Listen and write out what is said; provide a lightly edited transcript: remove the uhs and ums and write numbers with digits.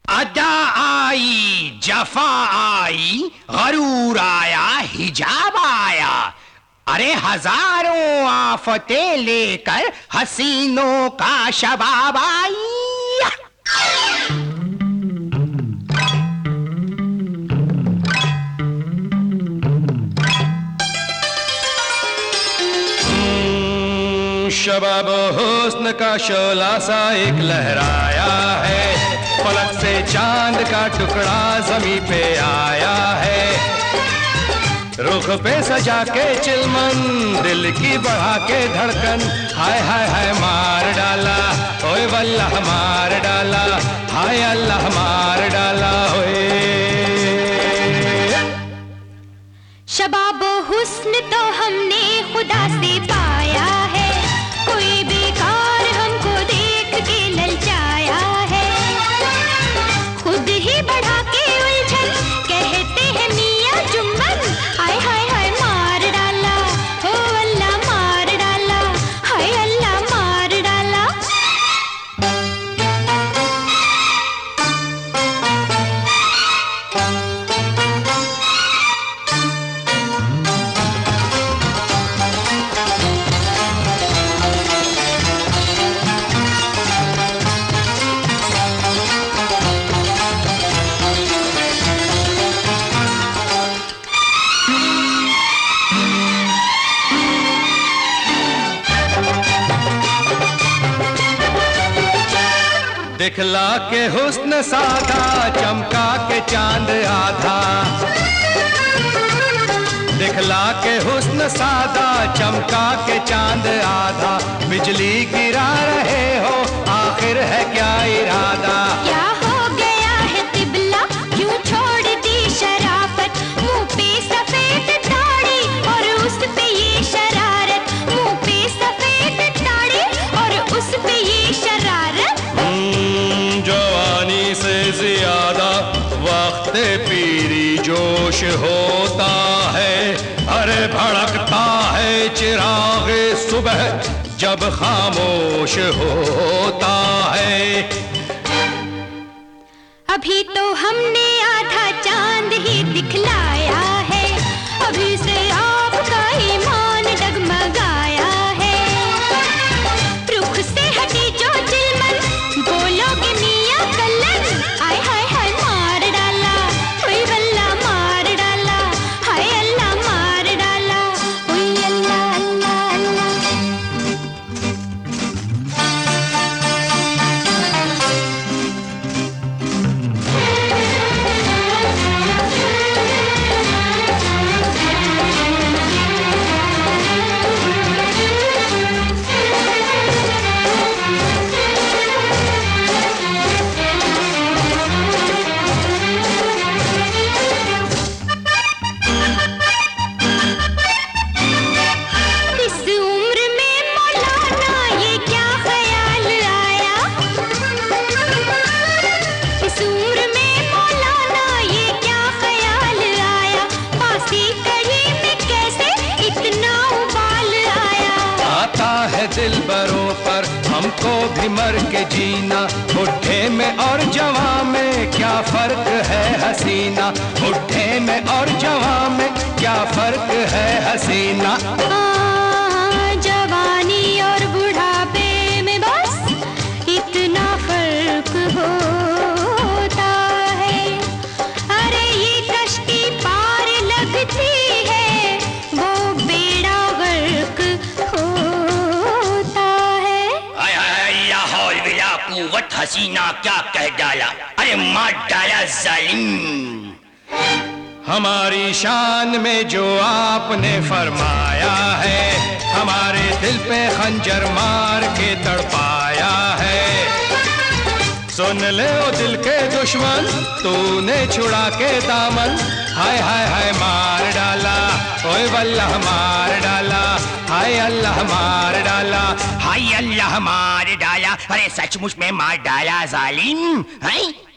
अदा आई, जफा आई, गरूर आया, हिजाब आया। अरे हजारों आफतें लेकर हसीनों का शबाब आई। शबाब हुस्न का शोला सा एक लहराया है, फलक से चांद का टुकड़ा जमी पे आया है। रुख पे सजा के चिलमन, दिल की बढ़ा के धड़कन, हाय हाय हाय मार डाला, ओए वल्लाह मार डाला, हाय अल्लाह मार डाला। ओए शबाब हुस्न तो हमने खुदा से पाया है, कोई बेकार हमको देख के ललचाया है। खुद ही बढ़ा के उलझन, कहते हैं मियां जुम्मन, हाय हाय हाय मार डाला, हो अल्लाह मार डाला, हाय अल्लाह मार डाला। दिखला के हुस्न सादा, चमका के चांद आधा। दिखला के हुस्न सादा, चमका के चांद आधा। बिजली गिरा रहे हो, आखिर है क्या इरादा? क्या हो गया है तिबला, क्यों छोड़ दी शराफत? मुंह पे सफेद दाढ़ी और उस पे ये शरारत, मुंह पे सफेद दाढ़ी और उस पे ये शरारत। जवानी से ज्यादा वक्त पीरी जोश होता है, अरे भड़कता है चिराग सुबह जब खामोश होता है। अभी तो हमने आधा चांद ही दिखलाया है, अभी से आपका ईमान डगमगाया है। रुख से हटी जो चिलमन, बोलोगे मियां कल्लन, हाय हाय हाय मार डाला, ओए वल्लाह मार डाला, हाय अल्लाह मार डाला, ओए अल्लाह अल्लाह अल्लाह। दिलबरों पर हमको भी मर के जीना, बुढ़े में और जवां में क्या फर्क है हसीना, बुढ़े में और जवां में क्या फर्क है हसीना। जवानी और बुढ़ापे में बस इतना फर्क होता है। अरे ये कश्ती पार लगती है, वो बेड़ा गर्क होता है। या हौल बिला कुव्वत, हसीना क्या कह डाला, अरे मार डाला जालिम। हमारी शान में जो आपने फरमाया है, हमारे दिल पे खंजर मार के तड़पाया है। सुन ले ओ दिल के दुश्मन, तूने छुड़ा के दामन, हाय हाय हाय मार डाला, ओए वल्लाह मार डाला, हाय अल्लाह मार डाला, हाय अल्लाह मार डाला। अरे सचमुच में मार डाला जालिम है।